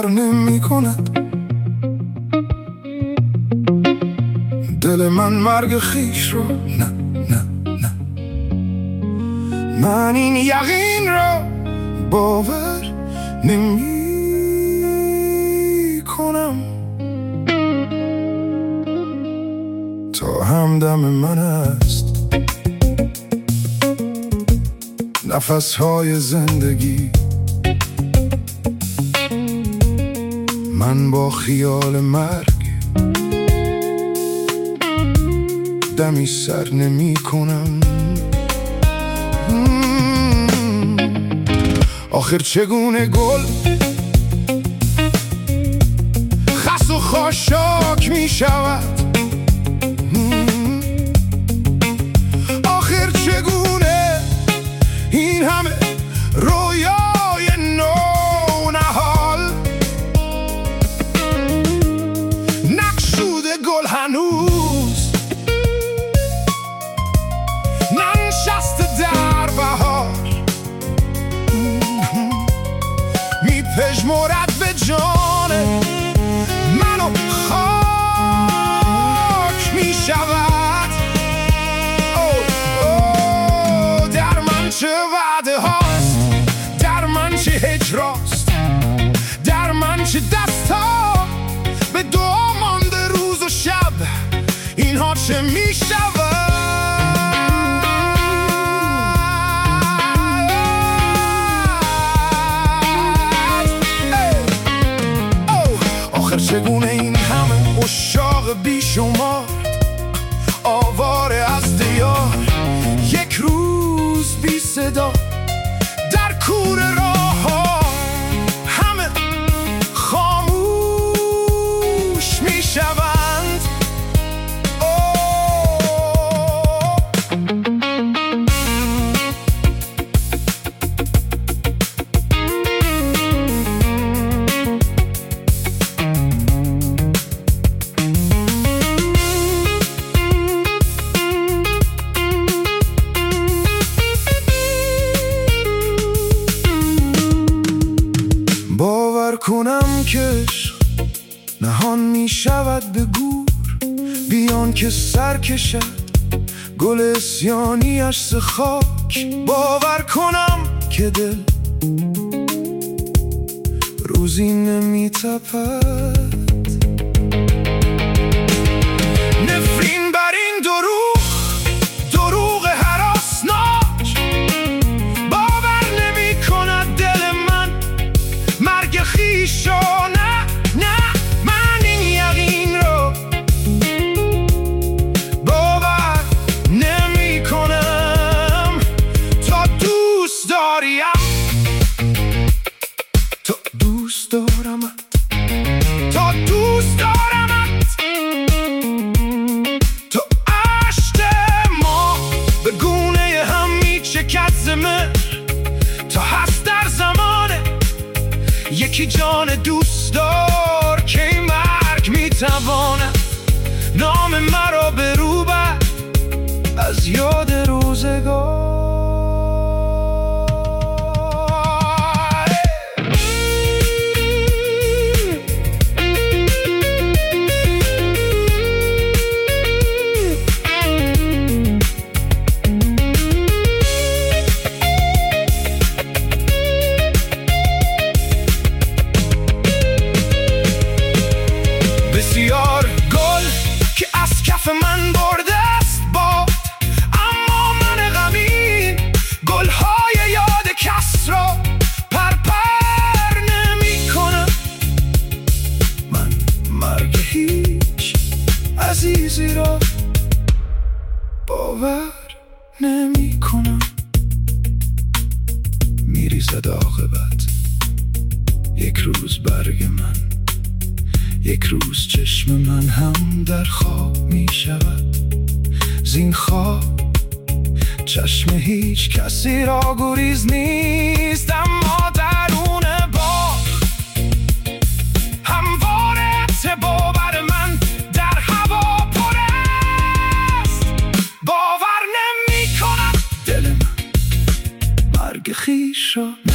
باور نمی کند دل من مرگ خیش رو، نه نه نه، من این یقین را باور نمی کنم. تا همدم من است نفس‌های زندگی، من با خیال مرگ دمی سر نمی کنم. آخر چگونه گل خس و خاشاک می شود؟ آخر چگونه این همه رویای نونهال نقشوده گل هنوز ننشسته در بهار، میپژمرد به جان منو خاک میشود. در من چه وعده هاست، در من چه هجراست، در من چه دستا به دعا مانده روز و شب، اینها چه میشود؟ آخر چگونه این همه عشاق بیشمار آواره از دیار، یک روز بی صدا در کوره راه ها همه خاموش می شوند. باور کنم که عشق نهان می شود به گور، بیان که سر کشد گل اسیانیش ز خاک. باور کنم که دل روزی نمی تپد، نفرین بر این دروغ هراسناک. باور نمی کند دل من مرگ خیشو، نه نه، من این یقین رو باور نمی کنم. تا دوست داریم، تا دوست دارمت، تا دوست دارمت، تا عشق ما به گونه هم می چکد زمه، تا هست در زمانه یکی جان دوست دار که این مرگ میتواند نام مرا به رو بر از یاد روزگار. بسیار گل که از کف من برده است باد، اما من غمین گلهای یاد کس را پرپر نمی کنم. من مرگ هیچ عزیزی را باور نمی کنم. میریزد عاقبت یک روز برگ من، یک روز چشم من هم در خواب می شود. زین خواب چشم هیچ کسی را گریز نیست، اما درون باغ همواره باور من در هوا پر است. باور نمی کنم دل من مرگ خیش را